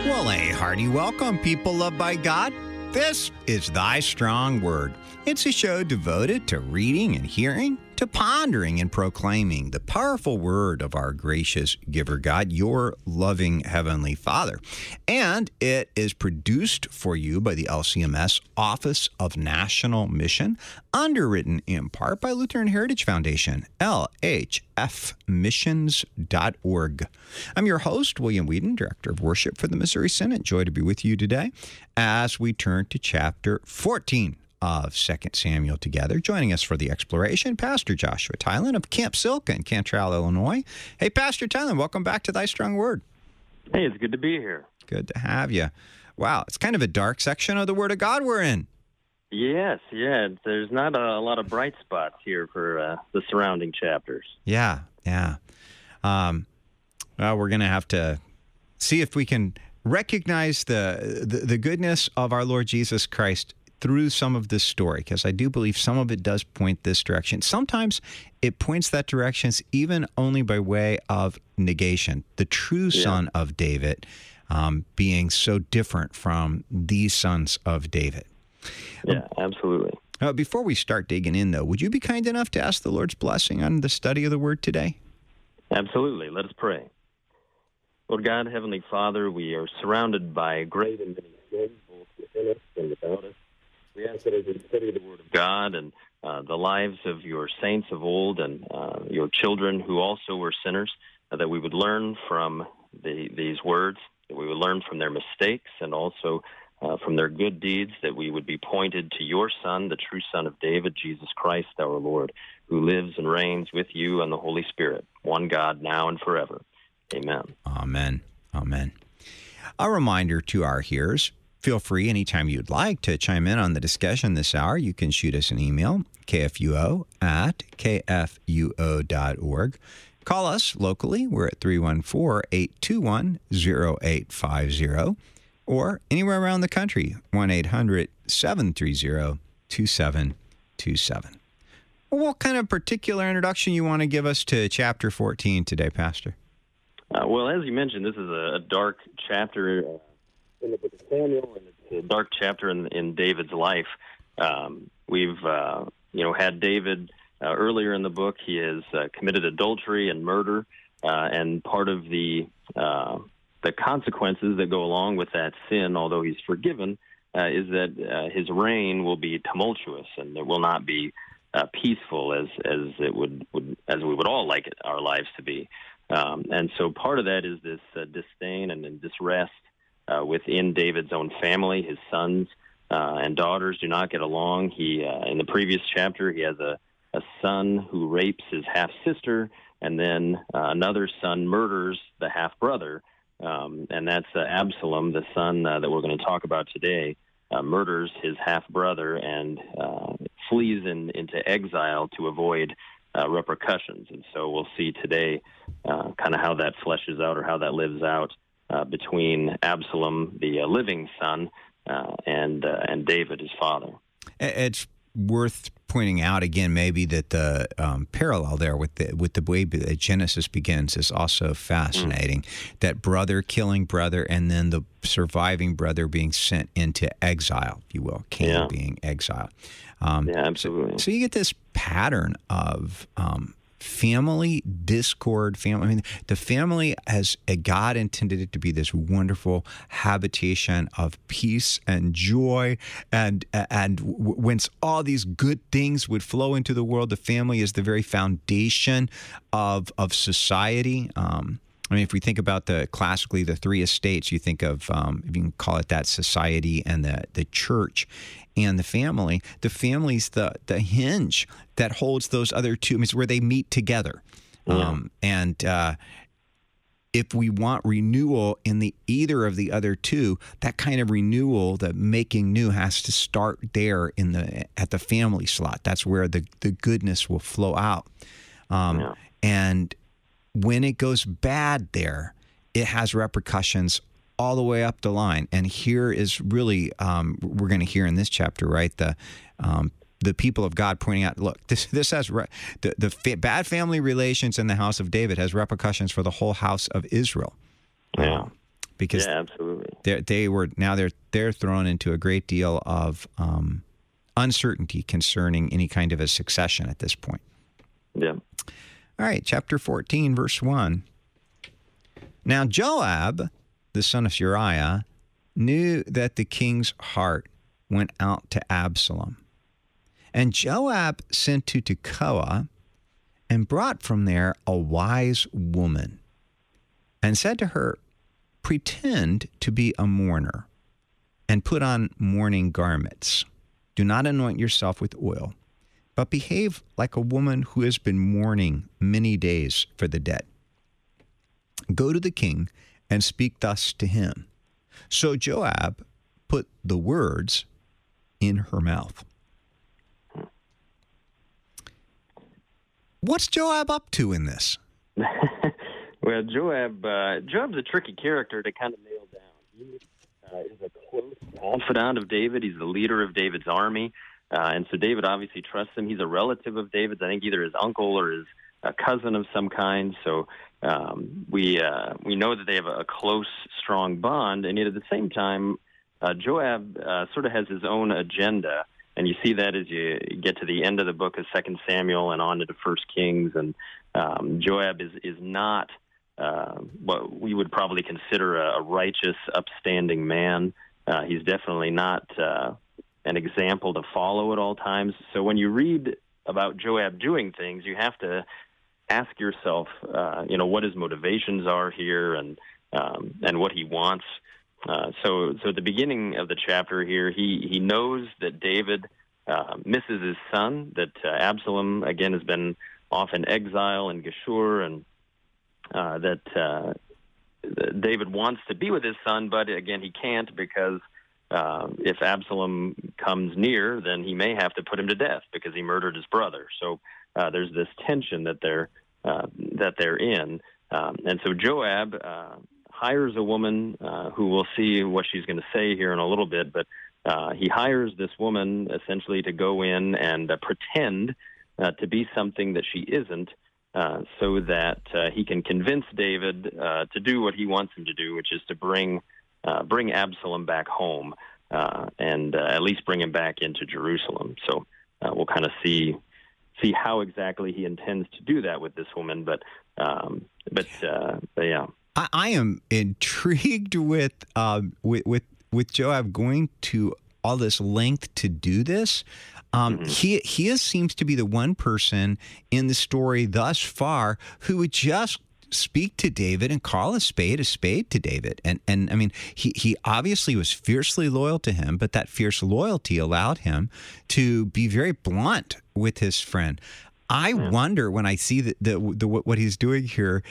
Well, a hearty welcome, people loved by God. This is Thy Strong Word. It's a show devoted to reading and hearing, to pondering and proclaiming the powerful word of our gracious giver God, your loving Heavenly Father. And it is produced for you by the LCMS Office of National Mission, underwritten in part by Lutheran Heritage Foundation, lhfmissions.org. I'm your host, William Whedon, Director of Worship for the Missouri Synod. Joy to be with you today as we turn to chapter 14 of 2 Samuel together. Joining us for the exploration, Pastor Joshua Tylen of Camp Silk in Cantrell, Illinois. Hey, Pastor Tylen, welcome back to Thy Strong Word. Hey, it's good to be here. Good to have you. Wow, it's kind of a dark section of the Word of God we're in. Yes, yeah. There's not a lot of bright spots here for the surrounding chapters. Yeah. Well, we're going to have to see if we can recognize the goodness of our Lord Jesus Christ through some of this story, because I do believe some of it does point this direction. Sometimes it points that direction even only by way of negation. The true son of David being so different from these sons of David. Yeah, absolutely. Before we start digging in, though, would you be kind enough to ask the Lord's blessing on the study of the Word today? Absolutely. Let us pray. Lord God, Heavenly Father, we are surrounded by great and many sins, both within us and without us. We ask that as we study the Word of God and the lives of your saints of old and your children who also were sinners, that we would learn from these words, that we would learn from their mistakes and also from their good deeds, that we would be pointed to your Son, the true Son of David, Jesus Christ, our Lord, who lives and reigns with you and the Holy Spirit, one God, now and forever. Amen. Amen. Amen. A reminder to our hearers, feel free anytime you'd like to chime in on the discussion this hour. You can shoot us an email, kfuo@kfuo.org. Call us locally. We're at 314-821-0850. Or anywhere around the country, 1-800-730-2727. Well, what kind of particular introduction you want to give us to chapter 14 today, Pastor? Well, as you mentioned, this is a dark chapter in the book of Samuel, and it's a dark chapter in David's life. We've had David earlier in the book. He has committed adultery and murder, and part of the consequences that go along with that sin, although he's forgiven, is that his reign will be tumultuous and it will not be peaceful as we would all like our lives to be. And so part of that is this disdain and disrest within David's own family. His sons and daughters do not get along. He in the previous chapter, he has a son who rapes his half-sister, and then another son murders the half-brother. And that's Absalom, the son that we're going to talk about today, murders his half-brother and flees into exile to avoid repercussions. And so we'll see today kind of how that fleshes out or how that lives out between Absalom, the living son, and David, his father. It's worth pointing out again, maybe that the parallel there with the way that Genesis begins is also fascinating. That brother killing brother, and then the surviving brother being sent into exile, if you will, Cain being exiled. Absolutely. So you get this pattern of family discord. The family has God intended it to be this wonderful habitation of peace and joy, and whence all these good things would flow into the world. The family is the very foundation of society. If we think about classically the three estates, you think of, if you can call it that, society and the church and the family. The family's the hinge that holds those other two. It's where they meet together. If we want renewal in either of the other two, that kind of renewal, the making new, has to start there at the family slot. That's where the goodness will flow out. And when it goes bad there, it has repercussions all the way up the line. And here is really, we're going to hear in this chapter, right, the people of God pointing out, look, this has bad family relations in the house of David has repercussions for the whole house of Israel. because yeah, absolutely. they're thrown into a great deal of uncertainty concerning any kind of a succession at this point. Yeah. All right, chapter 14, verse 1. Now Joab, the son of Uriah, knew that the king's heart went out to Absalom. And Joab sent to Tekoa and brought from there a wise woman and said to her, pretend to be a mourner and put on mourning garments. Do not anoint yourself with oil, but behave like a woman who has been mourning many days for the dead. Go to the king and speak thus to him. So Joab put the words in her mouth. What's Joab up to in this? Well, Joab's a tricky character to kind of nail down. He is a close confidant of David. He's the leader of David's army. And so David obviously trusts him. He's a relative of David's. I think either his uncle or his cousin of some kind. So we know that they have a close, strong bond. And yet at the same time, Joab sort of has his own agenda. And you see that as you get to the end of the book of 2 Samuel and on into 1 Kings. And Joab is not what we would probably consider a righteous, upstanding man. He's definitely not an example to follow at all times. So when you read about Joab doing things, you have to ask yourself, what his motivations are here and what he wants. So at the beginning of the chapter here, he knows that David misses his son, that Absalom, again, has been off in exile in Geshur, and that David wants to be with his son, but again, he can't because if Absalom comes near, then he may have to put him to death because he murdered his brother. So there's this tension that they're in. And so Joab hires a woman who we'll see what she's going to say here in a little bit, but he hires this woman essentially to go in and pretend to be something that she isn't, so that he can convince David to do what he wants him to do, which is to bring Absalom back home and at least bring him back into Jerusalem. So we'll kind of see how exactly he intends to do that with this woman, but yeah. I am intrigued with Joab going to all this length to do this. He seems to be the one person in the story thus far who would just speak to David and call a spade to David. And I mean, he obviously was fiercely loyal to him, but that fierce loyalty allowed him to be very blunt with his friend. I wonder when I see what he's doing here,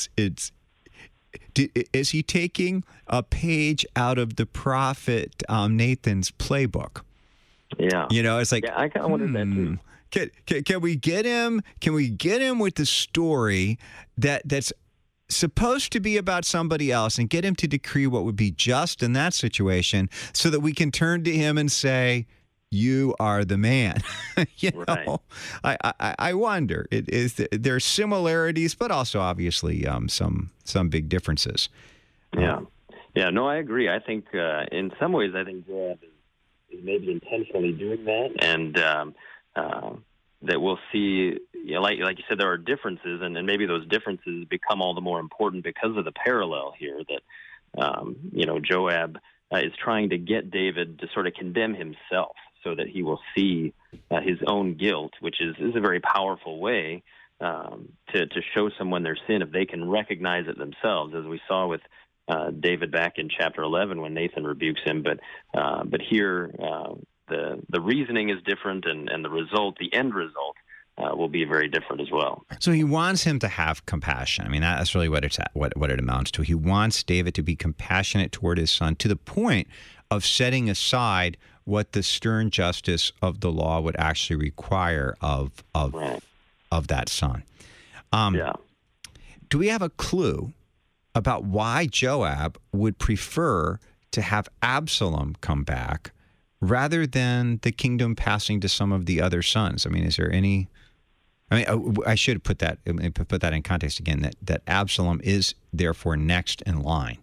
is he taking a page out of the prophet Nathan's playbook? Yeah, it's like, I kind of wondered that too. Can we get him? Can we get him with the story that's supposed to be about somebody else and get him to decree what would be just in that situation, so that we can turn to him and say, "You are the man." Right. I wonder. There are similarities, but also obviously some big differences. Yeah. No, I agree. I think in some ways, Joab is maybe intentionally doing that, and that we'll see. Like you said, there are differences, and maybe those differences become all the more important because of the parallel here. That Joab is trying to get David to sort of condemn himself, so that he will see his own guilt, which is a very powerful way to show someone their sin if they can recognize it themselves, as we saw with David back in chapter 11 when Nathan rebukes him. But here the reasoning is different, and the end result will be very different as well. So he wants him to have compassion. I mean, that's really what it amounts to. He wants David to be compassionate toward his son to the point of setting aside what the stern justice of the law would actually require of that son. Do we have a clue about why Joab would prefer to have Absalom come back rather than the kingdom passing to some of the other sons? I mean, is there any? I mean, I should put that in context again. That Absalom is therefore next in line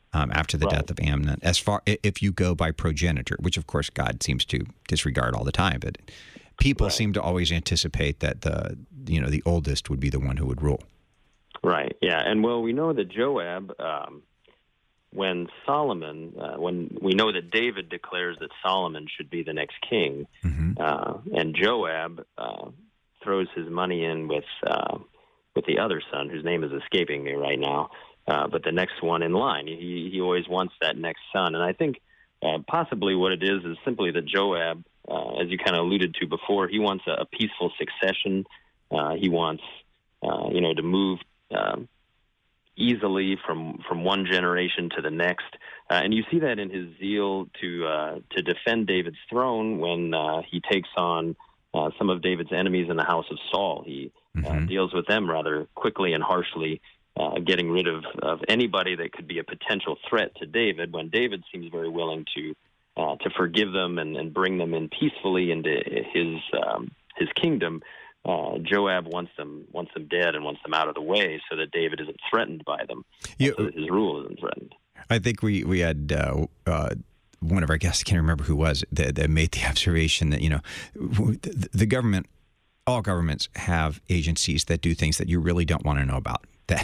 after the death of Amnon, as far if you go by progenitor, which of course God seems to disregard all the time, but people seem to always anticipate that the oldest would be the one who would rule. Right. Yeah. And well, we know that Joab, when we know that David declares that Solomon should be the next king, and Joab throws his money in with the other son, whose name is escaping me right now, but the next one in line. He always wants that next son, and I think possibly what it is simply that Joab, as you kind of alluded to before, he wants a peaceful succession. He wants to move easily from one generation to the next, and you see that in his zeal to defend David's throne when he takes on some of David's enemies in the house of Saul. He deals with them rather quickly and harshly, getting rid of anybody that could be a potential threat to David, when David seems very willing to forgive them and bring them in peacefully into his kingdom. Joab wants them dead and wants them out of the way so that David isn't threatened by them, so that his rule isn't threatened. I think we had one of our guests, I can't remember who was, that made the observation that the government, all governments have agencies that do things that you really don't want to know about.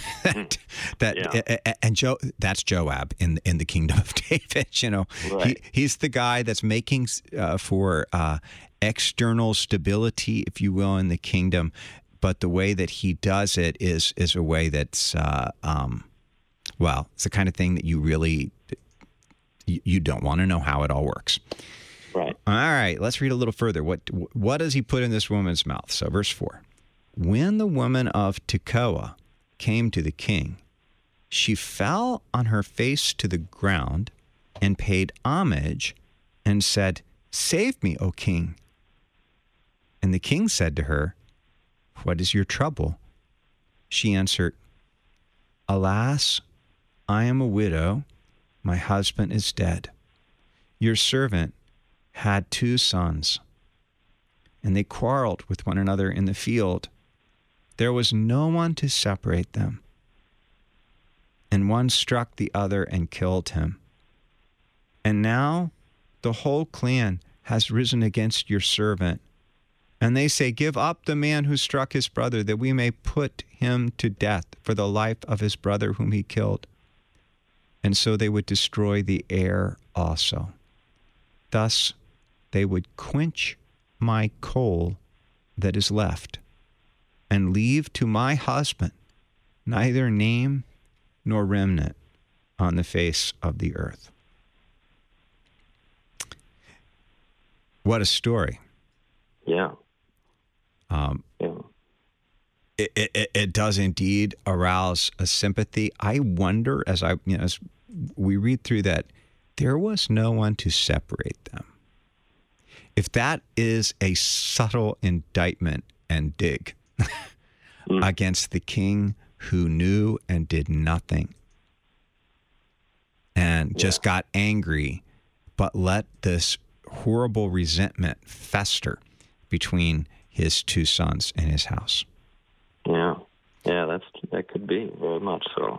That's Joab in the kingdom of David. Right. He's the guy that's making for external stability, if you will, in the kingdom. But the way that he does it is a way that's it's the kind of thing that you really you don't want to know how it all works. Right. All right. Let's read a little further. What does he put in this woman's mouth? So, verse 4: When the woman of Tekoa came to the king, she fell on her face to the ground and paid homage and said, "Save me, O king." And the king said to her, "What is your trouble?" She answered, "Alas, I am a widow. My husband is dead. Your servant had 2 sons, and they quarreled with one another in the field. There was no one to separate them, and one struck the other and killed him. And now the whole clan has risen against your servant, and they say, 'Give up the man who struck his brother, that we may put him to death for the life of his brother whom he killed.' And so they would destroy the heir also. Thus they would quench my coal that is left, and leave to my husband neither name nor remnant on the face of the earth." What a story. Yeah. It does indeed arouse a sympathy. I wonder, as we read through that, there was no one to separate them. If that is a subtle indictment and dig against the king who knew and did nothing and just got angry, but let this horrible resentment fester between his 2 sons and his house. That could be very much so.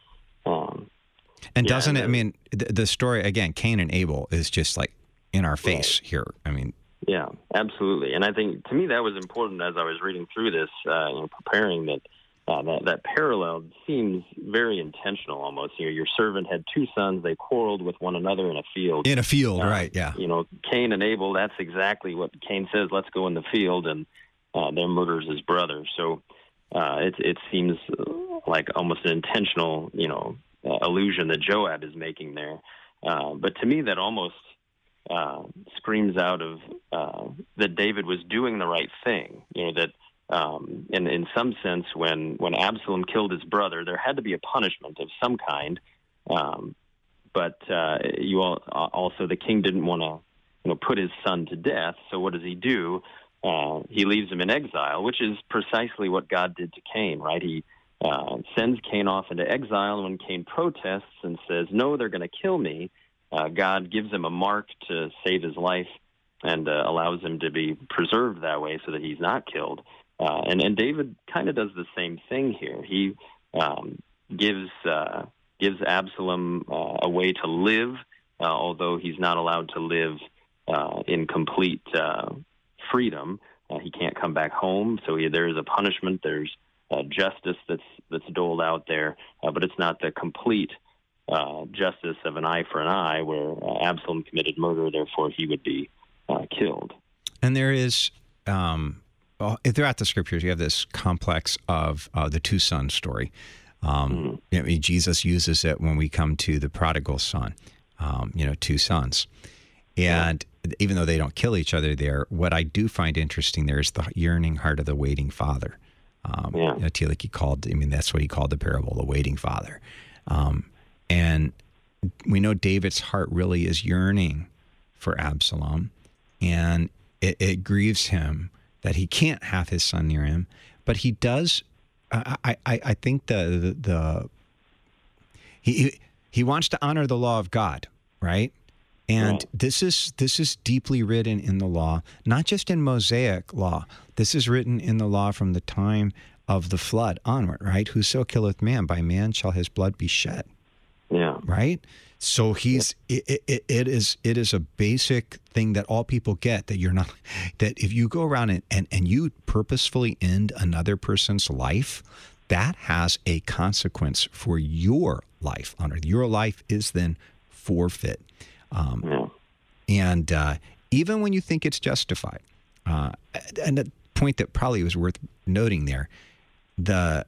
And doesn't it? I mean, the story again, Cain and Abel, is just like in our face here. I mean, yeah, absolutely. And I think to me that was important as I was reading through this, preparing that parallel seems very intentional almost. Your servant had 2 sons; they quarreled with one another in a field. Right? Yeah. Cain and Abel. That's exactly what Cain says. Let's go in the field, and then murders his brother. So it seems like almost an intentional, allusion that Joab is making there. But to me, that almost screams out of that David was doing the right thing. That in some sense, when Absalom killed his brother, there had to be a punishment of some kind. But also the king didn't want to put his son to death. So what does he do? He leaves him in exile, which is precisely what God did to Cain, right? He sends Cain off into exile, and when Cain protests and says, "No, they're going to kill me," God gives him a mark to save his life and allows him to be preserved that way so that he's not killed. And David kind of does the same thing here. He gives gives Absalom a way to live, although he's not allowed to live in complete freedom. He can't come back home, so there is a punishment. There's justice that's doled out there, but it's not the complete justice of an eye for an eye, where Absalom committed murder, therefore he would be killed. And there is, throughout the scriptures, you have this complex of the two sons story. Jesus uses it when we come to the prodigal son, two sons. And even though they don't kill each other there, what I do find interesting there is the yearning heart of the waiting father. That's what he called the parable, the waiting father. And we know David's heart really is yearning for Absalom, and it grieves him that he can't have his son near him, but he does. I think he wants to honor the law of God, right? And this is deeply written in the law, not just in Mosaic law. This is written in the law from the time of the flood onward, right? Whoso killeth man, by man shall his blood be shed. Yeah. Right? So it is a basic thing that all people get, that you're not, that if you go around and you purposefully end another person's life, that has a consequence for your life on earth. Your life is then forfeit. And even when you think it's justified, and the point that probably was worth noting there, the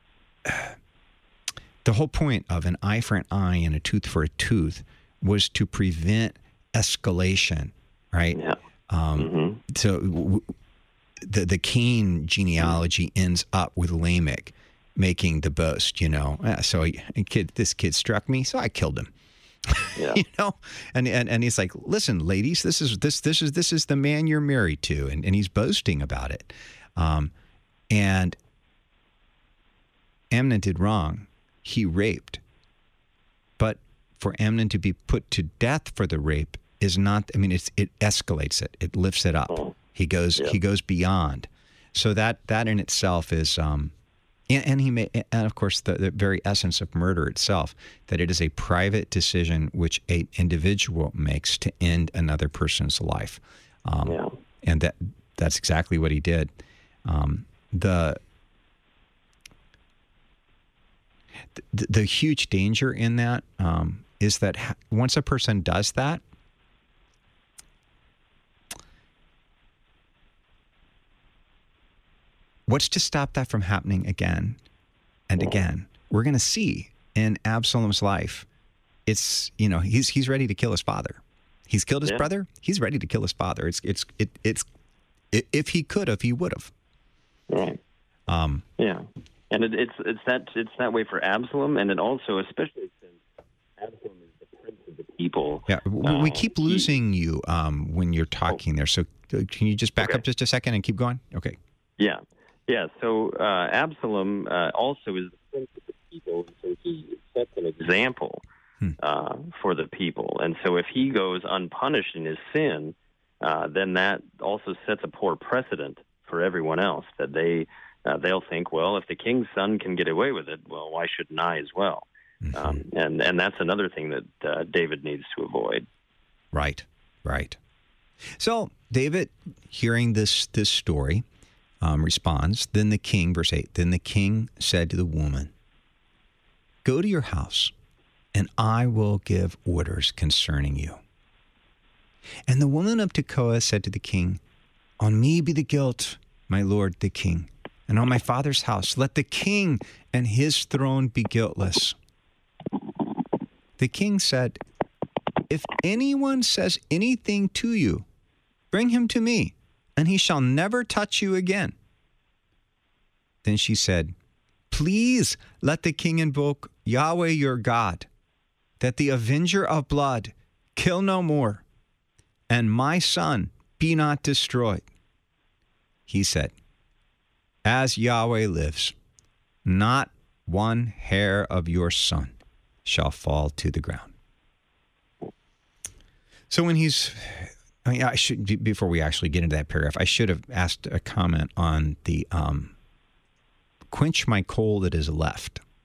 whole point of an eye for an eye and a tooth for a tooth was to prevent escalation, right? Yeah. So the Cain genealogy ends up with Lamech making the boast, So this kid struck me, so I killed him. Yeah. And he's like, listen, ladies, this is the man you're married to, and he's boasting about it. And Amnon did wrong. He raped. But for Amnon to be put to death for the rape is not, it escalates it. It lifts it up. He goes beyond. So that in itself is, and of course the very essence of murder itself, that it is a private decision which an individual makes to end another person's life. And that's exactly what he did. The huge danger in that is that once a person does that, what's to stop that from happening again and again? We're going to see in Absalom's life, it's, he's ready to kill his father. He's killed his brother. He's ready to kill his father. It's if he could have, he would have. Right. And it's that way for Absalom, and it also, especially since Absalom is the prince of the people. Yeah, we keep losing you when you're talking there. So can you just back up just a second and keep going? Okay. Yeah. So Absalom also is the prince of the people, so he sets an example for the people. And so if he goes unpunished in his sin, then that also sets a poor precedent for everyone else, that they'll think, well, if the king's son can get away with it, well, why shouldn't I as well? And that's another thing that David needs to avoid. Right. So David, hearing this story, responds, then the king, verse 8, then the king said to the woman, go to your house, and I will give orders concerning you. And the woman of Tekoa said to the king, on me be the guilt, my lord the king, and on my father's house let the king and his throne be guiltless. The king said, if anyone says anything to you, bring him to me, and he shall never touch you again. Then she said, please let the king invoke Yahweh your God, that the avenger of blood kill no more, and my son be not destroyed. He said, as Yahweh lives, not one hair of your son shall fall to the ground. So when I should, before we actually get into that paragraph, I should have asked a comment on the quench my coal that is left.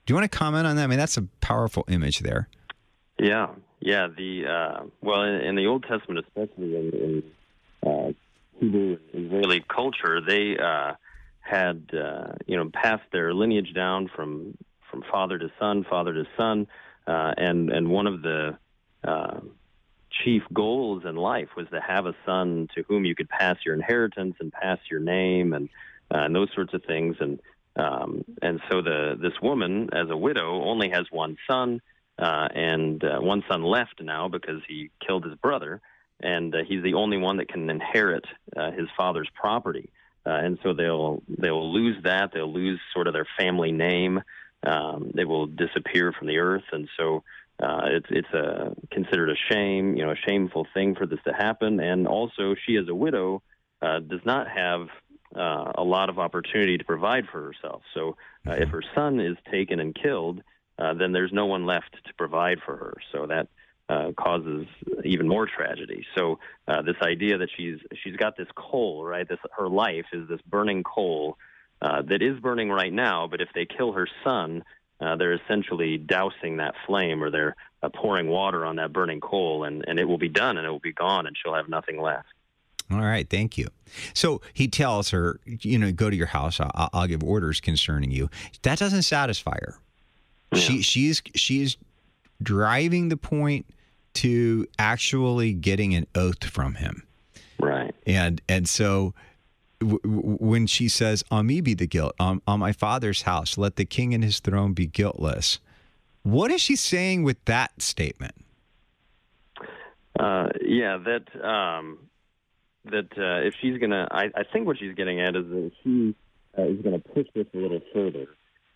Do you want to comment on that? I mean, that's a powerful image there. Yeah. Well, in the Old Testament, especially in Hebrew and Israeli culture, they had passed their lineage down from father to son, and one of the chief goals in life was to have a son to whom you could pass your inheritance and pass your name and those sorts of things. And so this woman, as a widow, only has one son, and one son left now because he killed his brother, and he's the only one that can inherit his father's property. And so they'll lose that. They'll lose sort of their family name. They will disappear from the earth, and so it's considered a shame, a shameful thing for this to happen. And also, she as a widow does not have a lot of opportunity to provide for herself. So if her son is taken and killed, then there's no one left to provide for her. So that causes even more tragedy. So this idea that she's got this coal, right? Her life is this burning coal that is burning right now. But if they kill her son, they're essentially dousing that flame, or they're pouring water on that burning coal, and it will be done, and it will be gone, and she'll have nothing left. All right, thank you. So he tells her, go to your house. I'll give orders concerning you. That doesn't satisfy her. Yeah. She's driving the point to actually getting an oath from him. Right. And so when she says, "On me be the guilt, on my father's house, let the king and his throne be guiltless," what is she saying with that statement? That if she's gonna, I think what she's getting at is that she is gonna push this a little further,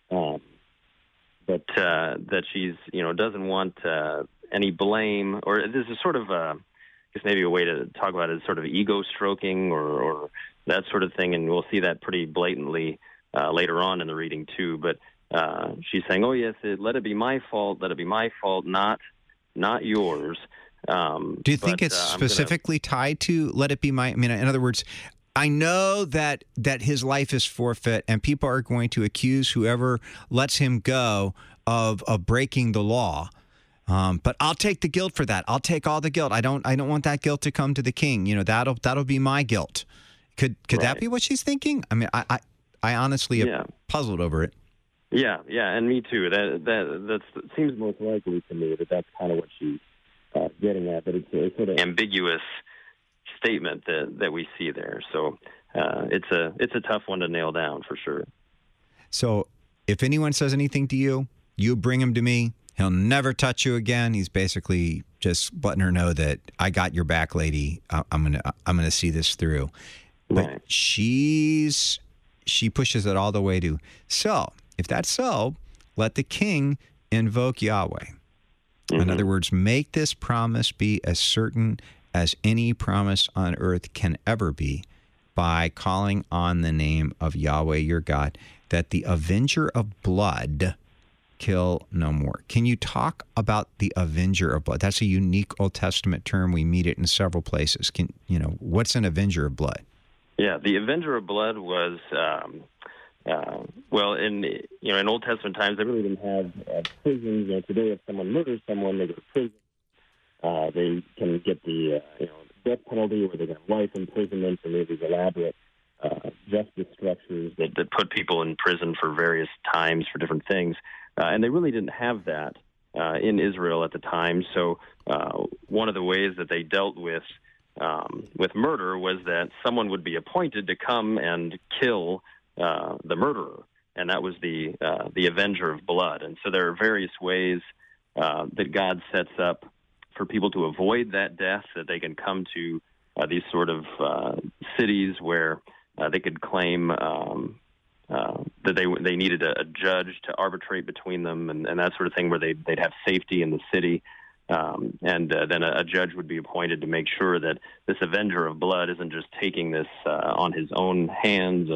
but that she's doesn't want any blame, or this is sort of guess maybe a way to talk about it is sort of ego stroking or that sort of thing, and we'll see that pretty blatantly later on in the reading too. But she's saying, "Oh yes, let it be my fault, not yours." Do you think it's specifically tied to "let it be my"? I mean, in other words, I know that his life is forfeit, and people are going to accuse whoever lets him go of breaking the law. But I'll take the guilt for that. I'll take all the guilt. I don't want that guilt to come to the king. That'll be my guilt. Could that be what she's thinking? I mean, I honestly am puzzled over it. Yeah, and me too. That seems most likely to me that's kind of what she's getting at. But it's a sort of ambiguous statement that we see there. So it's a tough one to nail down for sure. So if anyone says anything to you, you bring him to me. He'll never touch you again. He's basically just letting her know that I got your back, lady. I'm gonna see this through. But right. She pushes it all the way to, so if that's so, let the king invoke Yahweh. Mm-hmm. In other words, make this promise be as certain as any promise on earth can ever be, by calling on the name of Yahweh your God, that the avenger of blood kill no more. Can you talk about the avenger of blood? That's a unique Old Testament term. We meet it in several places. What's an avenger of blood? Yeah, the avenger of blood was, in Old Testament times, they really didn't have prisons. Today, if someone murders someone, they go to prison. They can get the death penalty, or they get life imprisonment, or maybe elaborate justice structures that put people in prison for various times for different things. And they really didn't have that in Israel at the time. So one of the ways that they dealt with murder was that someone would be appointed to come and kill the murderer, and that was the avenger of blood. And so there are various ways that God sets up for people to avoid that death, that they can come to these sort of cities where they could claim that they needed a judge to arbitrate between them, and that sort of thing, where they'd have safety in the city. And then a judge would be appointed to make sure that this avenger of blood isn't just taking this on his own hands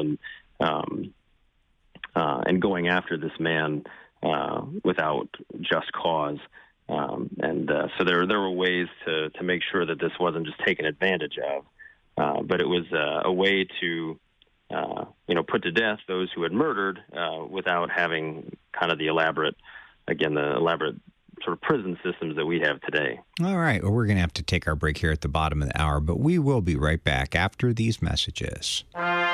and going after this man without just cause. So there were ways to make sure that this wasn't just taken advantage of, but it was a way to put to death those who had murdered without having kind of the elaborate sort of prison systems that we have today. All right. Well, we're going to have to take our break here at the bottom of the hour, but we will be right back after these messages.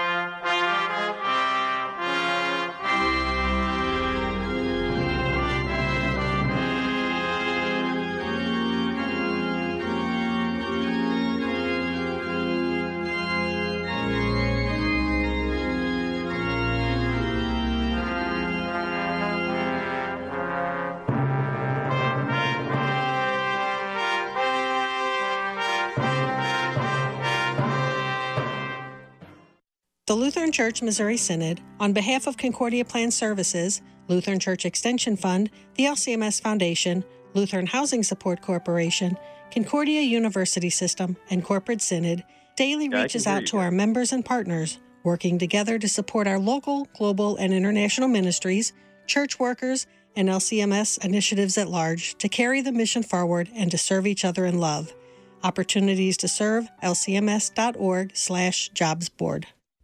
The Lutheran Church Missouri Synod, on behalf of Concordia Plan Services, Lutheran Church Extension Fund, the LCMS Foundation, Lutheran Housing Support Corporation, Concordia University System, and Corporate Synod, daily reaches out to our members and partners, working together to support our local, global, and international ministries, church workers, and LCMS initiatives at large to carry the mission forward and to serve each other in love. Opportunities to serve, lcms.org/jobs board.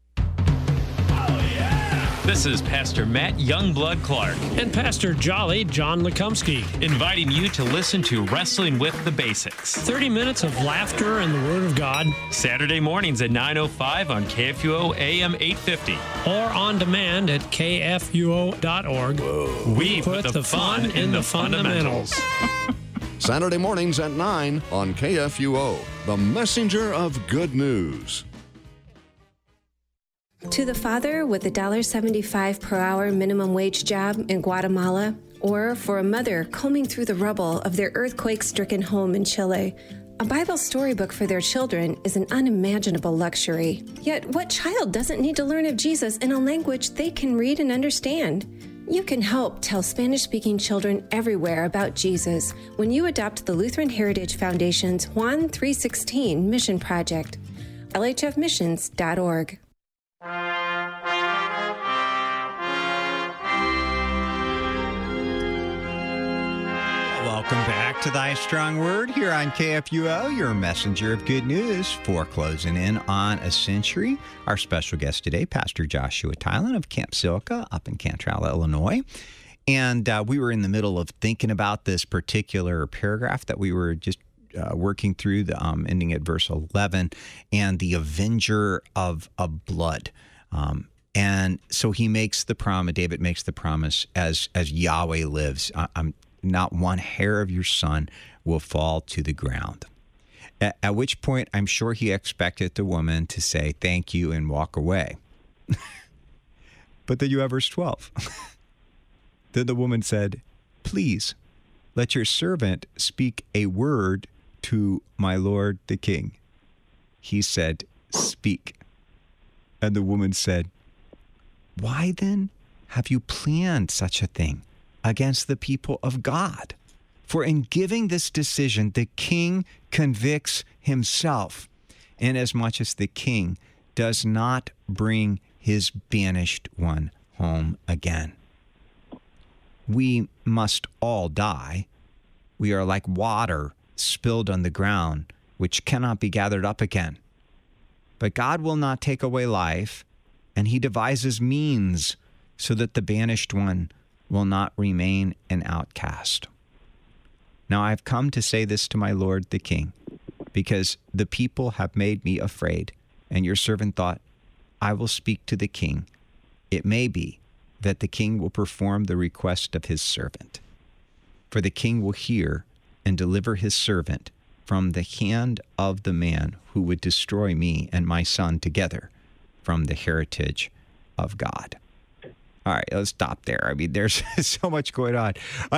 This is Pastor Matt Youngblood Clark and Pastor Jolly John Lekumsky, inviting you to listen to Wrestling with the Basics. 30 minutes of laughter and the Word of God. Saturday mornings at 9:05 on KFUO AM 850. Or on demand at kfuo.org. Whoa. We put the fun in the fundamentals. Saturday mornings at 9 on KFUO, the messenger of good news. To the father with a $1.75 per hour minimum wage job in Guatemala, or for a mother combing through the rubble of their earthquake-stricken home in Chile, a Bible storybook for their children is an unimaginable luxury. Yet, what child doesn't need to learn of Jesus in a language they can read and understand? You can help tell Spanish-speaking children everywhere about Jesus when you adopt the Lutheran Heritage Foundation's Juan 3:16 mission project. LHFmissions.org. Welcome back to Thy Strong Word here on KFUO, your messenger of good news for closing in on a century. Our special guest today, Pastor Joshua Tylen of Camp Silica up in Cantrell, Illinois. And we were in the middle of thinking about this particular paragraph that we were just working through, the ending at verse 11, and the avenger of blood. And so he makes the promise, David makes the promise, as Yahweh lives, not one hair of your son will fall to the ground. At which point, I'm sure he expected the woman to say thank you and walk away. But then you have verse 12. Then the woman said, please, let your servant speak a word to my lord the king. He said, speak. And the woman said, why then have you planned such a thing against the people of God? For in giving this decision, the king convicts himself, inasmuch as the king does not bring his banished one home again. We must all die. We are like water spilled on the ground, which cannot be gathered up again. But God will not take away life, and he devises means so that the banished one will not remain an outcast. Now I've come to say this to my lord the king, because the people have made me afraid, and your servant thought, I will speak to the king. It may be that the king will perform the request of his servant. For the king will hear and deliver his servant from the hand of the man who would destroy me and my son together from the heritage of God. All right, let's stop there. I mean, there's so much going on.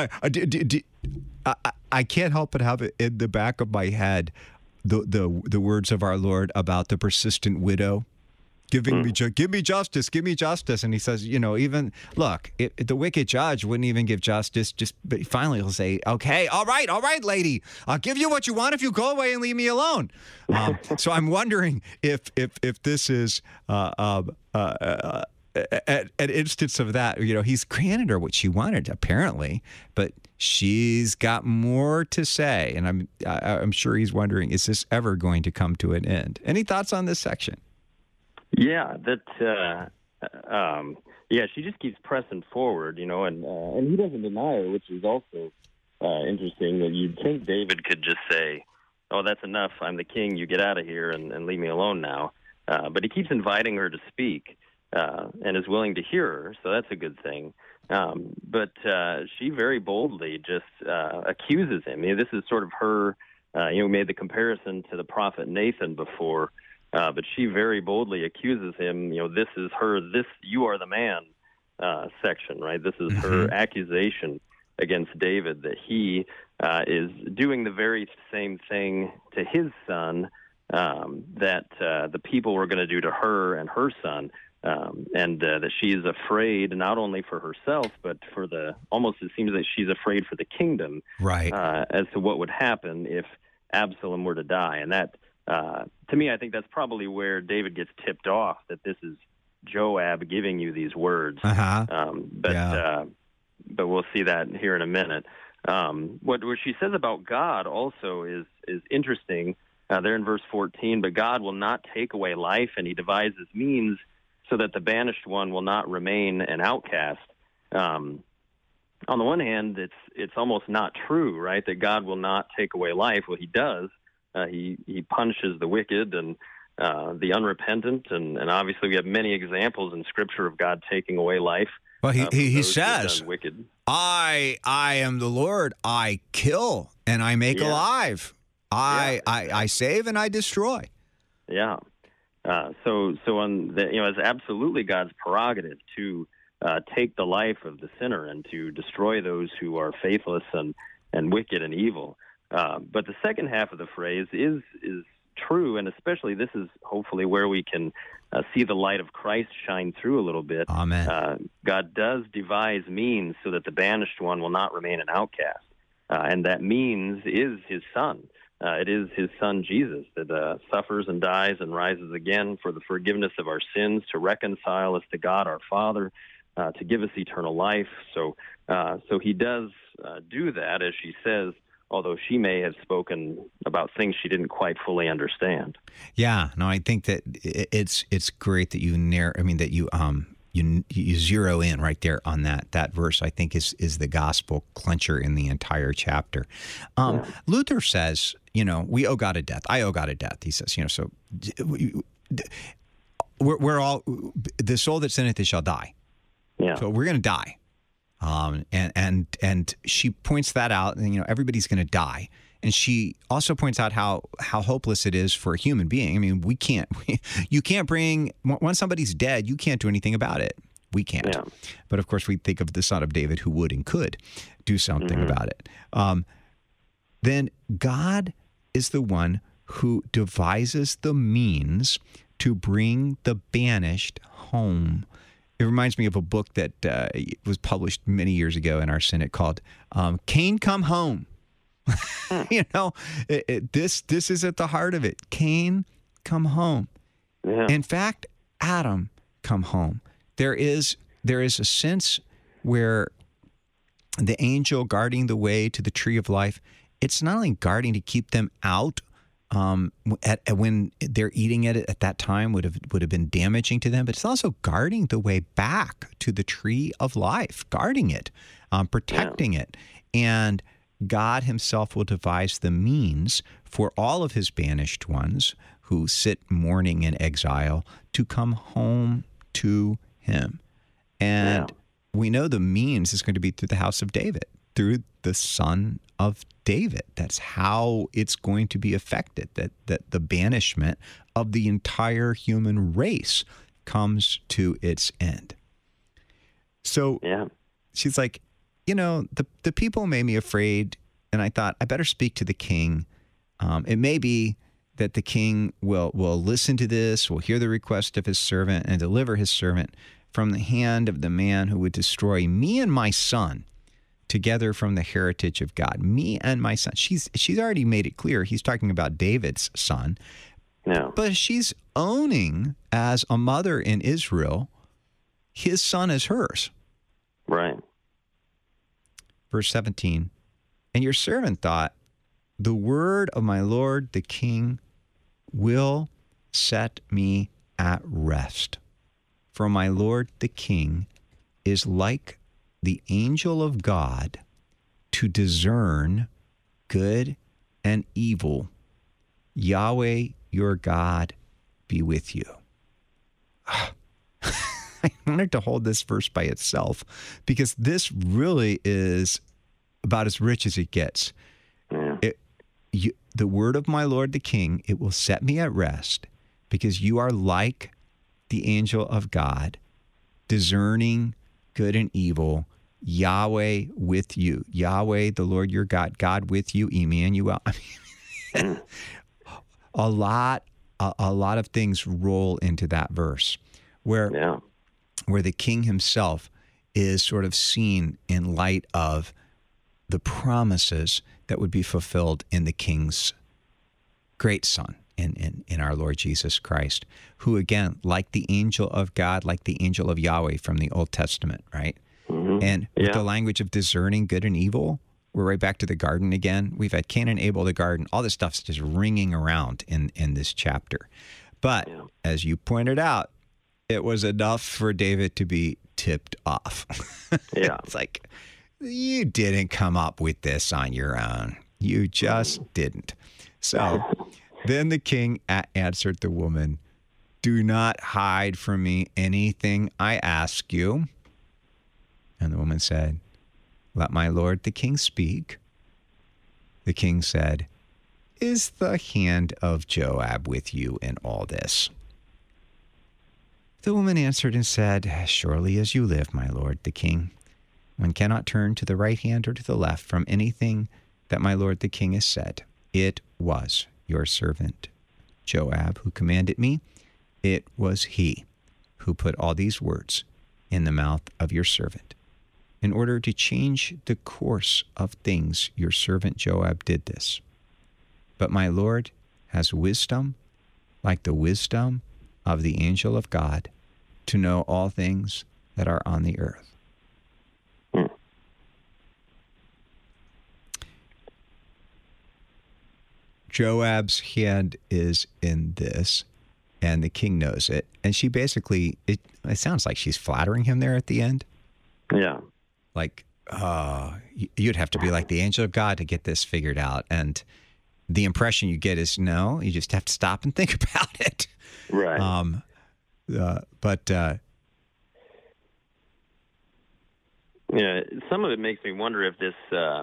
I can't help but have it in the back of my head the words of our Lord about the persistent widow. Give me justice, and he says, even look, the wicked judge wouldn't even give justice. But finally, he'll say, "Okay, all right, lady, I'll give you what you want if you go away and leave me alone." So I'm wondering if this is an instance of that. He's granted her what she wanted, apparently, but she's got more to say, and I'm sure he's wondering, is this ever going to come to an end? Any thoughts on this section? Yeah, Yeah, she just keeps pressing forward, and he doesn't deny her, which is also interesting. That you'd think David could just say, "Oh, that's enough. I'm the king. You get out of here and leave me alone now." But he keeps inviting her to speak and is willing to hear her, so that's a good thing. But she very boldly just accuses him. This is sort of her. We made the comparison to the prophet Nathan before. But she very boldly accuses him, this is her, you are the man section, right? This is her accusation against David that he is doing the very same thing to his son that the people were going to do to her and her son, and that she is afraid not only for herself, but for it seems that she's afraid for the kingdom, right? As to what would happen if Absalom were to die. And that, to me, I think that's probably where David gets tipped off, that this is Joab giving you these words. But we'll see that here in a minute. What she says about God also is interesting. There in verse 14, but God will not take away life, and he devises means so that the banished one will not remain an outcast. On the one hand, it's almost not true, right, that God will not take away life. Well, he does. He punishes the wicked and the unrepentant, and obviously we have many examples in Scripture of God taking away life. Well, he says, wicked. I am the Lord. I kill and I make alive. I save and I destroy. Yeah. So it's absolutely God's prerogative to take the life of the sinner and to destroy those who are faithless and wicked and evil. But the second half of the phrase is true, and especially this is hopefully where we can see the light of Christ shine through a little bit. Amen. God does devise means so that the banished one will not remain an outcast, and that means is his Son. It is his Son, Jesus, that suffers and dies and rises again for the forgiveness of our sins, to reconcile us to God our Father, to give us eternal life. So he does do that, as she says, although she may have spoken about things she didn't quite fully understand. Yeah, no, I think that it's great that you zero in right there on that verse. I think is the gospel clincher in the entire chapter. Luther says, we owe God a death. I owe God a death. He says, so we're all, the soul that sinneth it shall die. Yeah. So we're going to die. And she points that out, and everybody's going to die. And she also points out how hopeless it is for a human being. I mean, you can't bring, once somebody's dead, you can't do anything about it. We can't. Yeah. But of course, we think of the Son of David who would and could do something about it. Then God is the one who devises the means to bring the banished home. It reminds me of a book that was published many years ago in our Synod called Cain Come Home. This is at the heart of it. Cain, come home. Yeah. In fact, Adam, come home. There is a sense where the angel guarding the way to the tree of life, it's not only guarding to keep them out when they're eating it at that time would have been damaging to them, but it's also guarding the way back to the tree of life, guarding it, protecting it. And God himself will devise the means for all of his banished ones who sit mourning in exile to come home to him. And we know the means is going to be through the house of David, through the Son of David. That's how it's going to be affected, that the banishment of the entire human race comes to its end. So she's like, the people made me afraid, and I thought I better speak to the king. It may be that the king will listen to this, will hear the request of his servant, and deliver his servant from the hand of the man who would destroy me and my son together from the heritage of God. Me and my son. She's already made it clear. He's talking about David's son. Yeah. But she's owning, as a mother in Israel, his son is hers. Right. Verse 17, and your servant thought, the word of my Lord the king will set me at rest. For my Lord the king is like the angel of God to discern good and evil. Yahweh, your God, be with you. I wanted to hold this verse by itself because this really is about as rich as it gets. The word of my Lord the King, it will set me at rest because you are like the angel of God, discerning good and evil, Yahweh with you. Yahweh, the Lord your God, God with you, Emmanuel. I mean, a lot of things roll into that verse where the king himself is sort of seen in light of the promises that would be fulfilled in the king's great son, in our Lord Jesus Christ, who, again, like the angel of God, like the angel of Yahweh from the Old Testament, right? Mm-hmm. And with the language of discerning good and evil, we're right back to the garden again. We've had Cain and Abel, the garden. All this stuff's just ringing around in this chapter. But as you pointed out, it was enough for David to be tipped off. It's like, you didn't come up with this on your own. You just didn't. So then the king answered the woman, do not hide from me anything I ask you. And the woman said, let my lord the king speak. The king said, is the hand of Joab with you in all this? The woman answered and said, as surely as you live, my lord the king. One cannot turn to the right hand or to the left from anything that my lord the king has said. It was your servant Joab who commanded me. It was he who put all these words in the mouth of your servant. In order to change the course of things, your servant Joab did this. But my Lord has wisdom like the wisdom of the angel of God to know all things that are on the earth. Joab's hand is in this, and the king knows it. And she basically, it sounds like she's flattering him there at the end. Yeah. Like, you'd have to be like the angel of God to get this figured out. And the impression you get is, no, you just have to stop and think about it. Right. Some of it makes me wonder if this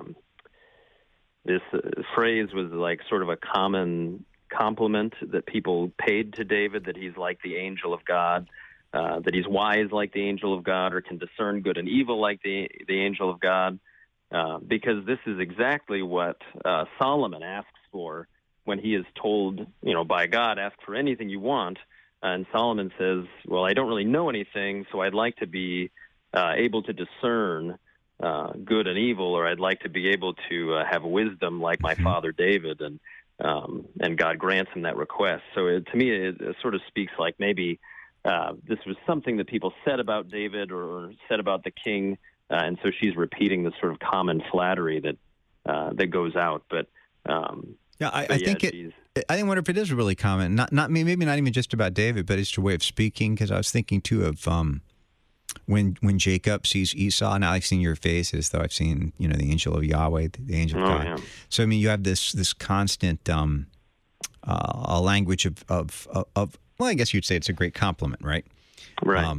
phrase was like sort of a common compliment that people paid to David, that he's like the angel of God, that he's wise like the angel of God, or can discern good and evil like the angel of God, because this is exactly what Solomon asks for when he is told, by God, ask for anything you want. And Solomon says, well, I don't really know anything, so I'd like to be able to discern good and evil, or I'd like to be able to have wisdom like my father David, and God grants him that request. So to me, it sort of speaks like maybe this was something that people said about David or said about the king, and so she's repeating this sort of common flattery that goes out. But I wonder if it is really common. Maybe not even just about David, but it's a way of speaking. Because I was thinking too of when Jacob sees Esau. Now I've seen your face as though I've seen the angel of Yahweh, the angel of God. Yeah. So I mean, you have this constant a language of well, I guess you'd say it's a great compliment, right? Right.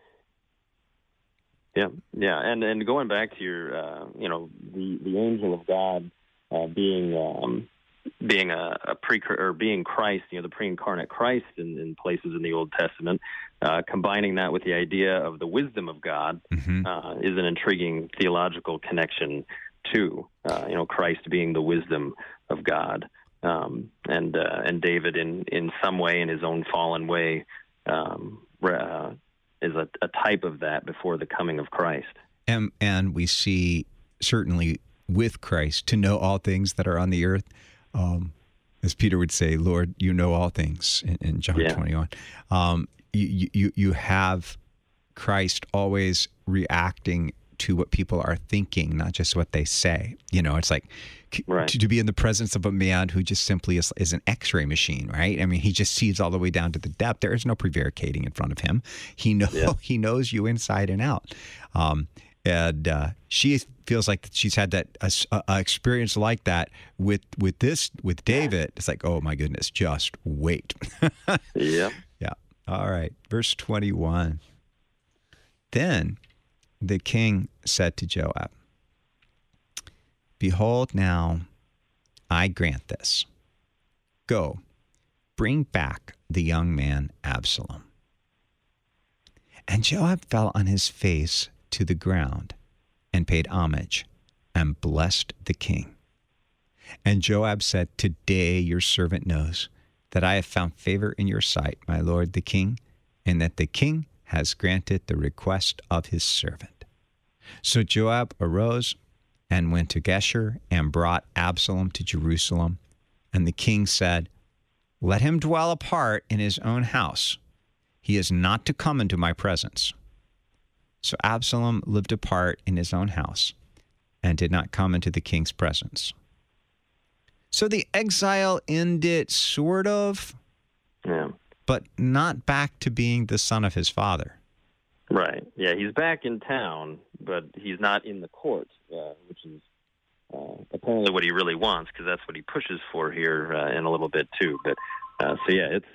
Yeah. And going back to your the angel of God being a precursor, or being Christ, the pre-incarnate Christ in places in the Old Testament, combining that with the idea of the wisdom of God is an intriguing theological connection too. Christ being the wisdom of God, and David in some way, in his own fallen way, is a type of that before the coming of Christ. And we see certainly with Christ to know all things that are on the earth. As Peter would say, Lord, you know all things in John 21. You have Christ always reacting to what people are thinking, not just what they say. It's like to be in the presence of a man who just simply is an X-ray machine, right? I mean, he just sees all the way down to the depth. There is no prevaricating in front of him. He knows you inside and out. And she feels like she's had that experience like that with David. It's like, oh my goodness, just wait. Yeah. Yeah. All right. Verse 21. Then the king said to Joab, "Behold, now I grant this. Go, bring back the young man Absalom." And Joab fell on his face to the ground and paid homage and blessed the king. And Joab said, "Today your servant knows that I have found favor in your sight, my lord the king, and that the king has granted the request of his servant." So Joab arose and went to Geshur and brought Absalom to Jerusalem. And the king said, "Let him dwell apart in his own house. He is not to come into my presence." So Absalom lived apart in his own house and did not come into the king's presence. So the exile ended sort of, but not back to being the son of his father. Right. Yeah, he's back in town, but he's not in the court, which is apparently what he really wants, because that's what he pushes for here in a little bit too. But it's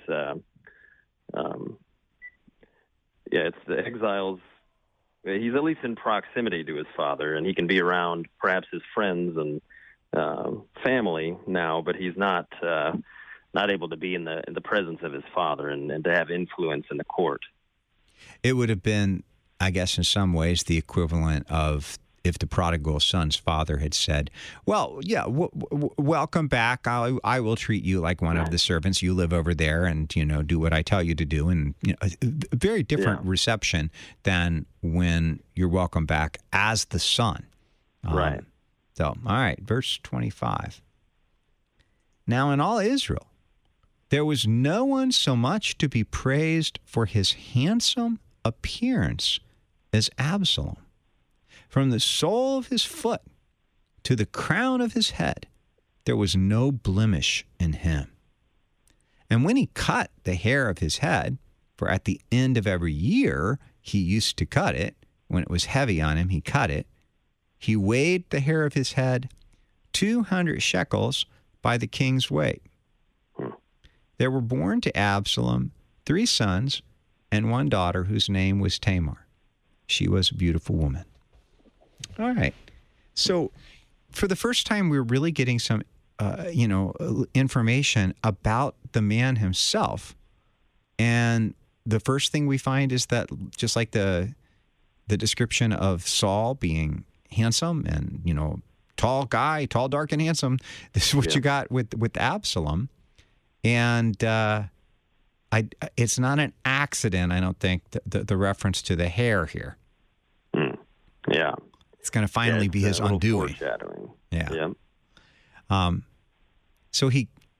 the exiles. He's at least in proximity to his father, and he can be around perhaps his friends and family now, but he's not able to be in the presence of his father and to have influence in the court. It would have been, I guess, in some ways, the equivalent of if the prodigal son's father had said, "Well, yeah, welcome back. I will treat you like one of the servants. You live over there, and do what I tell you to do." And a very different reception than when you're welcome back as the son. Right. So, all right, verse 25. Now in all Israel, there was no one so much to be praised for his handsome appearance as Absalom. From the sole of his foot to the crown of his head, there was no blemish in him. And when he cut the hair of his head, for at the end of every year he used to cut it, when it was heavy on him, he cut it, he weighed the hair of his head 200 shekels by the king's weight. There were born to Absalom 3 sons and 1 daughter whose name was Tamar. She was a beautiful woman. All right. So for the first time, we're really getting some, information about the man himself. And the first thing we find is that just like the description of Saul being handsome and, tall guy, tall, dark, and handsome, this is what you got with Absalom. And it's not an accident, I don't think, the reference to the hair here. Yeah. It's going to finally be his undoing. Foreshadowing. Yeah. So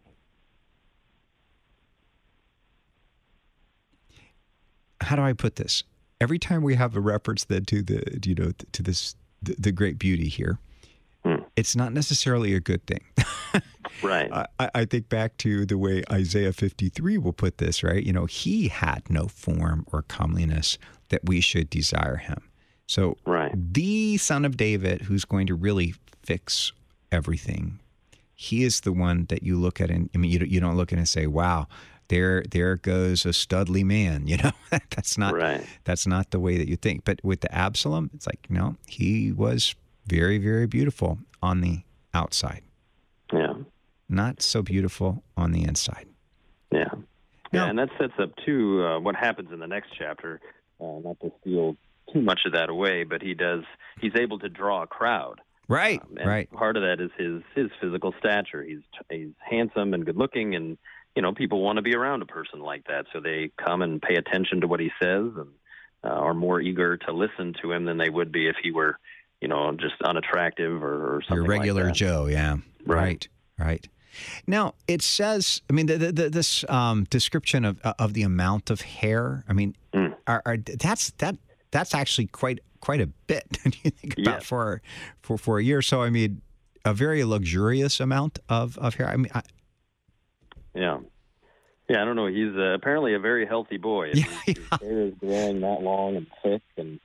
how do I put this? Every time we have a reference then to the great beauty here, it's not necessarily a good thing. Right. I think back to the way Isaiah 53 will put this, right? He had no form or comeliness that we should desire him. So the son of David who's going to really fix everything, he is the one that you look at and you don't look at and say, wow, there goes a studly man, That's not the way that you think. But with the Absalom, it's like, he was very, very beautiful on the outside. Yeah. Not so beautiful on the inside. Yeah. Yeah, and that sets up, too, what happens in the next chapter, not to steal too much of that away, but he's able to draw a crowd. Right, right. Part of that is his physical stature. He's handsome and good looking, and people want to be around a person like that, so they come and pay attention to what he says and are more eager to listen to him than they would be if he were, just unattractive or something. Your regular like that. Joe, yeah. Right. Now it says, this description of the amount of hair. That's actually quite quite a bit. You think about for a year. So I mean, a very luxurious amount of hair. I mean, yeah. I don't know. He's apparently a very healthy boy. His hair is growing that long and thick, and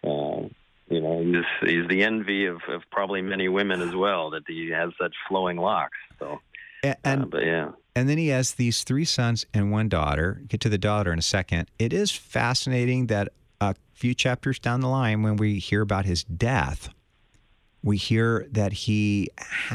he's the envy of probably many women as well, that he has such flowing locks. So, but yeah. And then he has these 3 sons and 1 daughter. Get to the daughter in a second. It is fascinating that a few chapters down the line, when we hear about his death, we hear that he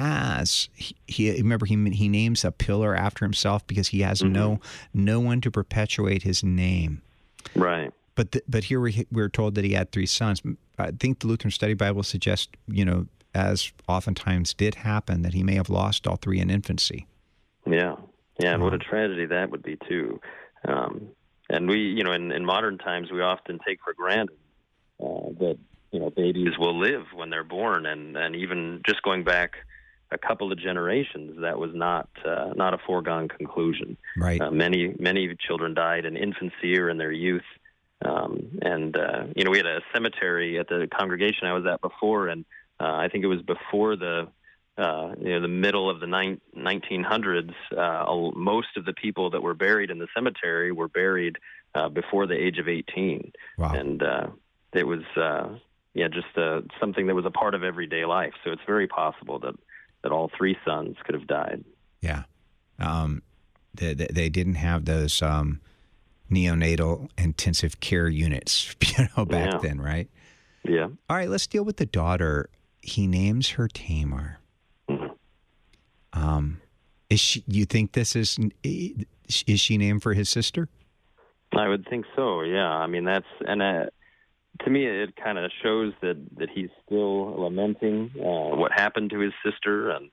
names a pillar after himself because he has no one to perpetuate his name. Right. But here we're told that he had 3 sons. I think the Lutheran Study Bible suggests, as oftentimes did happen, that he may have lost all 3 in infancy. Yeah, and what a tragedy that would be too. And we, in modern times, we often take for granted that babies will live when they're born, and even just going back a couple of generations, that was not a foregone conclusion. Right. Many children died in infancy or in their youth. We had a cemetery at the congregation I was at before, and I think it was before the middle of the 1900s. Most of the people that were buried in the cemetery were buried before the age of 18. Wow. And it was just something that was a part of everyday life. So it's very possible that all 3 sons could have died. Yeah. They didn't have those neonatal intensive care units, back then, right? Yeah. All right, let's deal with the daughter. He names her Tamar. Mm-hmm. Is she? You think this is she named for his sister? I would think so. Yeah. I mean, to me, it kind of shows that he's still lamenting what happened to his sister, and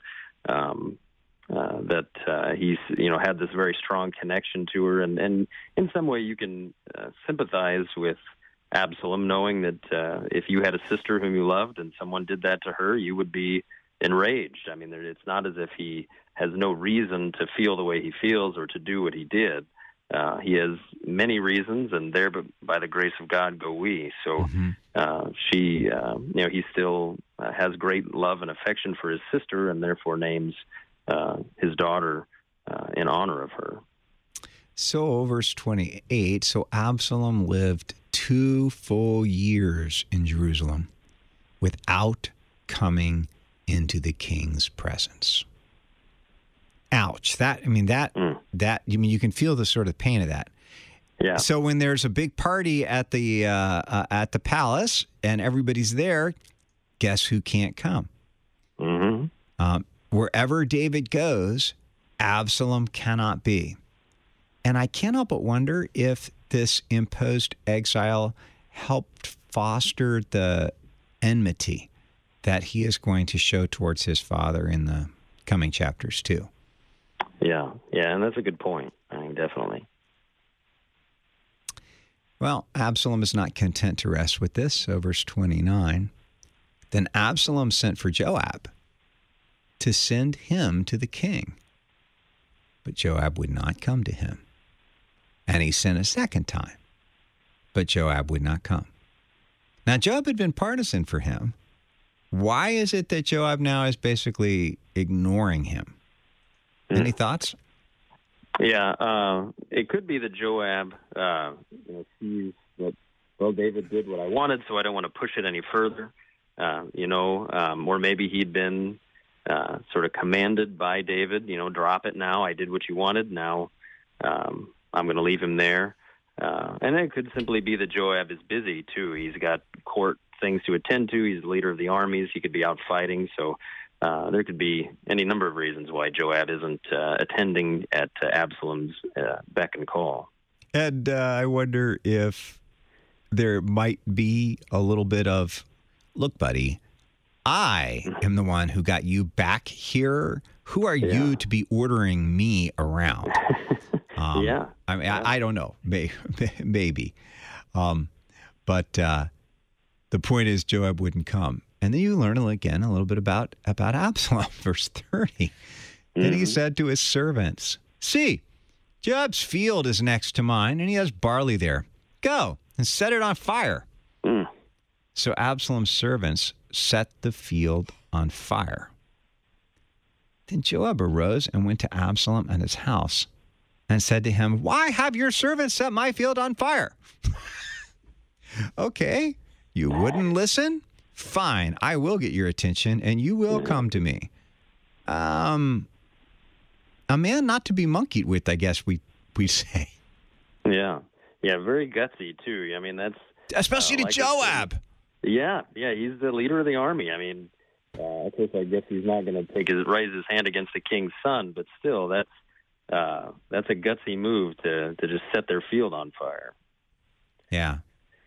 that he's had this very strong connection to her, and in some way you can sympathize with Absalom, knowing that if you had a sister whom you loved and someone did that to her, you would be enraged. I mean, it's not as if he has no reason to feel the way he feels or to do what he did. He has many reasons, and there, by the grace of God, go we. So he still has great love and affection for his sister, and therefore names his daughter in honor of her. So, verse 28, so Absalom lived 2 full years in Jerusalem without coming into the king's presence. Ouch. You can feel the sort of pain of that. Yeah. So when there's a big party at the palace and everybody's there, guess who can't come? Mm-hmm. Wherever David goes, Absalom cannot be. And I cannot but wonder if this imposed exile helped foster the enmity that he is going to show towards his father in the coming chapters too. Yeah, and that's a good point. I mean, definitely. Well, Absalom is not content to rest with this. So verse 29, then Absalom sent for Joab to send him to the king. But Joab would not come to him. And he sent a second time, but Joab would not come. Now, Joab had been partisan for him. Why is it that Joab now is basically ignoring him? Any thoughts? Yeah, it could be that Joab sees that, well, David did what I wanted, so I don't want to push it any further. Or maybe he'd been sort of commanded by David, drop it now. I did what you wanted. Now I'm going to leave him there. And it could simply be that Joab is busy, too. He's got court things to attend to. He's the leader of the armies. He could be out fighting. So there could be any number of reasons why Joab isn't attending at Absalom's beck and call. And I wonder if there might be a little bit of, look, buddy, I am the one who got you back here. Who are you to be ordering me around? I mean, I don't know. Maybe. But the point is Joab wouldn't come. And then you learn again a little bit about Absalom, verse 30. Then he said to his servants, see, Joab's field is next to mine, and he has barley there. Go and set it on fire. So Absalom's servants set the field on fire. Then Joab arose and went to Absalom at his house and said to him, "Why have your servants set my field on fire?" Okay, you wouldn't listen? Fine, I will get your attention and you will come to me. A man not to be monkeyed with, I guess we say. Yeah. Yeah, very gutsy, too. I mean, that's... Especially to like Joab. Yeah, he's the leader of the army. I mean, of course, I guess he's not going to raise his hand against the king's son, but still, that's a gutsy move to just set their field on fire. Yeah.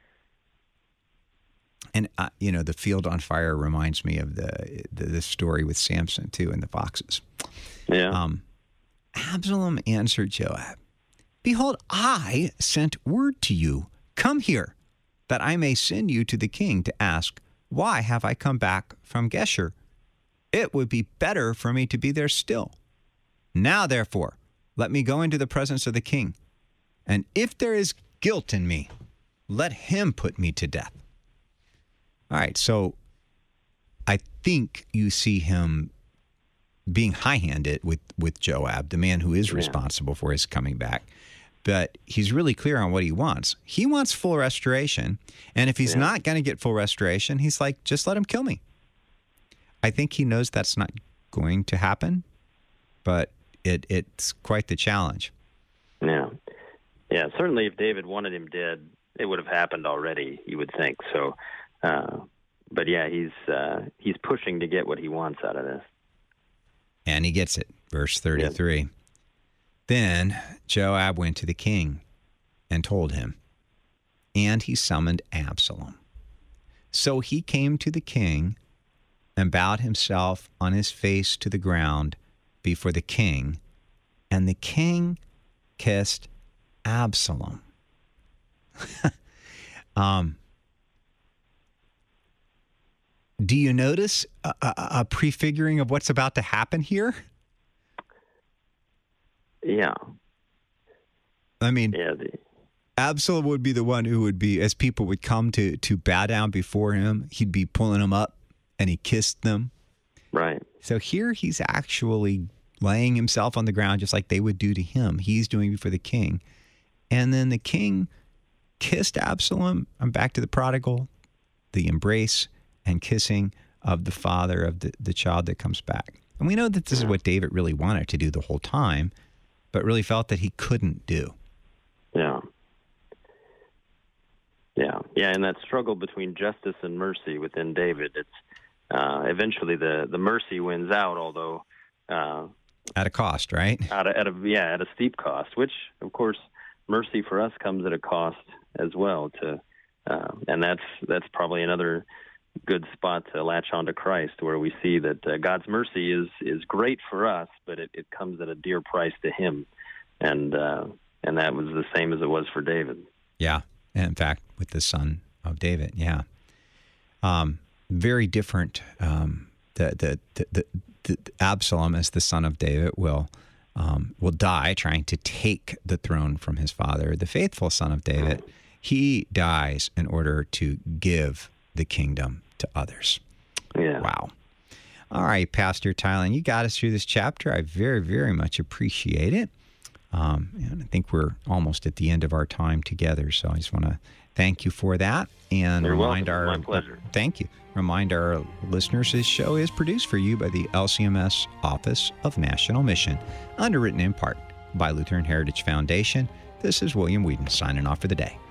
And, the field on fire reminds me of the story with Samson, too, and the foxes. Yeah. Absalom answered Joab, "Behold, I sent word to you, come here, that I may send you to the king to ask, why have I come back from Geshur? It would be better for me to be there still. Now, therefore, let me go into the presence of the king, and if there is guilt in me, let him put me to death." All right, so I think you see him being high-handed with Joab, the man who is responsible for his coming back. But he's really clear on what he wants. He wants full restoration, and if he's not going to get full restoration, he's like, just let him kill me. I think he knows that's not going to happen, but it's quite the challenge. Yeah. Yeah, certainly if David wanted him dead, it would have happened already, you would think. So, but yeah, he's pushing to get what he wants out of this. And he gets it. Verse 33. Yep. Then Joab went to the king and told him, and he summoned Absalom. So he came to the king and bowed himself on his face to the ground before the king, and the king kissed Absalom. Do you notice a prefiguring of what's about to happen here? Yeah. I mean, Absalom would be the one who would be, as people would come to bow down before him, he'd be pulling them up, and he kissed them. Right. So here he's actually laying himself on the ground just like they would do to him. He's doing it for the king. And then the king kissed Absalom. I'm back to the prodigal, the embrace and kissing of the father of the child that comes back. And we know that this is what David really wanted to do the whole time, but really felt that he couldn't do. Yeah. Yeah. Yeah, and that struggle between justice and mercy within David, it's eventually the mercy wins out, although at a cost, right? At a steep cost, which of course mercy for us comes at a cost as well. And that's probably another good spot to latch onto Christ, where we see that God's mercy is great for us, but it comes at a dear price to Him, and that was the same as it was for David. Yeah, and in fact, with the son of David, very different. The Absalom, as the son of David, will die trying to take the throne from his father. The faithful son of David, he dies in order to give the kingdom to others. Yeah. Wow. All right, Pastor Tylen, you got us through this chapter. I very, very much appreciate it. And I think we're almost at the end of our time together, so I just want to thank you for that. And You're welcome. My pleasure. Thank you. Remind our listeners this show is produced for you by the LCMS Office of National Mission, underwritten in part by Lutheran Heritage Foundation. This is William Whedon signing off for the day.